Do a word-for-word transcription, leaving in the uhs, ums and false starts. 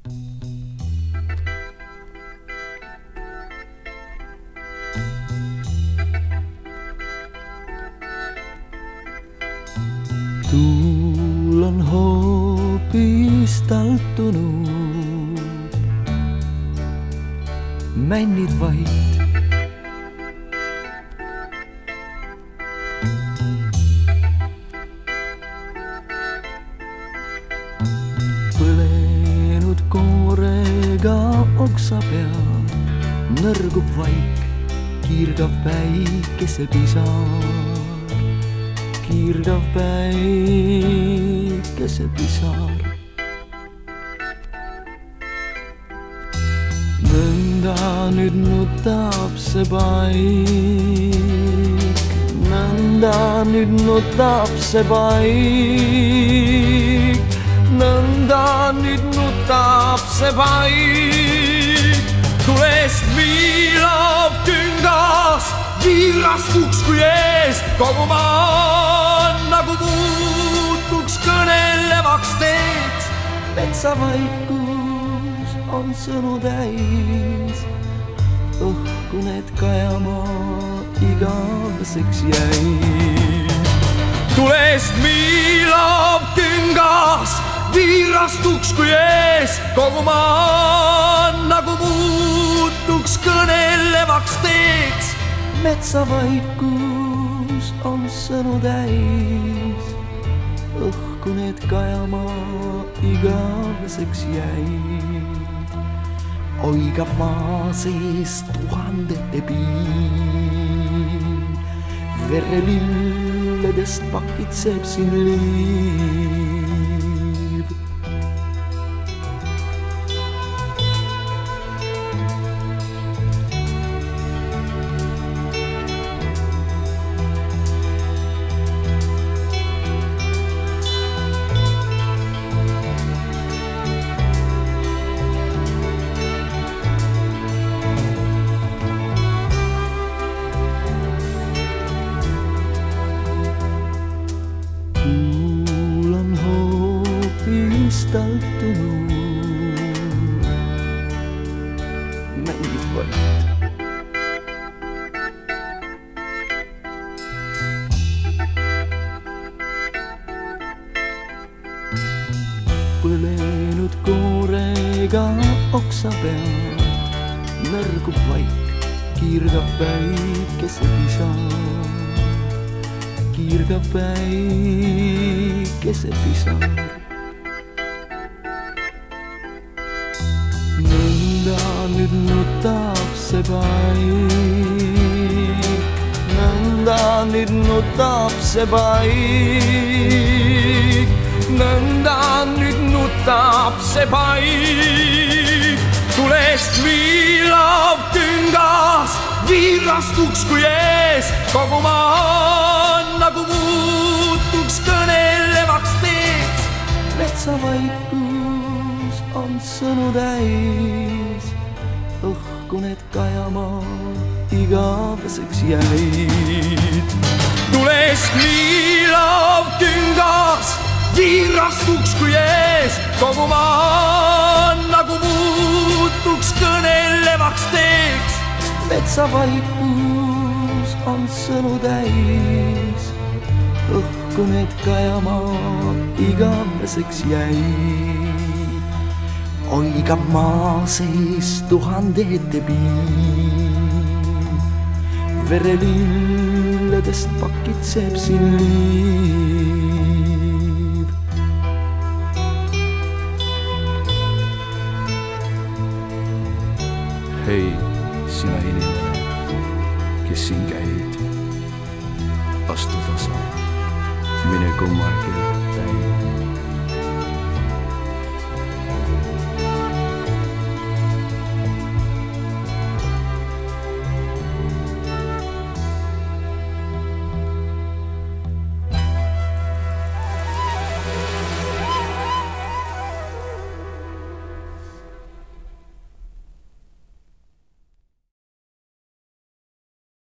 Tuul on hoopis taltunud, männid vait. Põlenud koorega oksa peal nõrgub vaik, kiirgav päikesepisar. Kiirgav päikesepisar. Nõnda nüüd nutab see paik, nõnda nüüd nutab see paik, nõnda nüüd nutab see paik. Tulest viilab küngas, viirastuks kui ees, kogu maa nagu muutuks kõnelevaks teeks. Metsavaikus on sõnu täis, õhku need kajamaa igaveseks jäid. Tulest viilab küngas, viirastuks kui ees, kogu maa nagu muutuks kõnelevaks teeks. Metsavaikus on sõnu täis, õhku need kajamaa igaveseks jäid. Oigab maa sees tuhandete piin, verelilledest pakitseb siin liiv. Taltunud, mängib vait. Põlenud koorega oksa peal nõrgub vaik, kiirgav päikesepisar, kiirgav päikesepisar. Nõnda nüüd nutab see paik, nõnda nüüd nutab see paik, nõnda nüüd nutab see paik. Tulest viilab küngas, viirastuks kui ees, kogu maa nagu muutuks kõnelevaks teeks. Metsavaikus on sõnu täis, õhku need kajamaa igaveseks jäid. Tulest viilab küngas, viirastuks kui ees, kogu maa nagu muutuks kõnelevaks teeks. Metsavaikus on sõnu täis, õhku need kajamaa igaveseks jäid. Oigab maa sees tuhandete piin, verelilledest pakitseb siin liiv. Hei, sina inimene, kes siin käid, astu tasa, mine kummargi täid.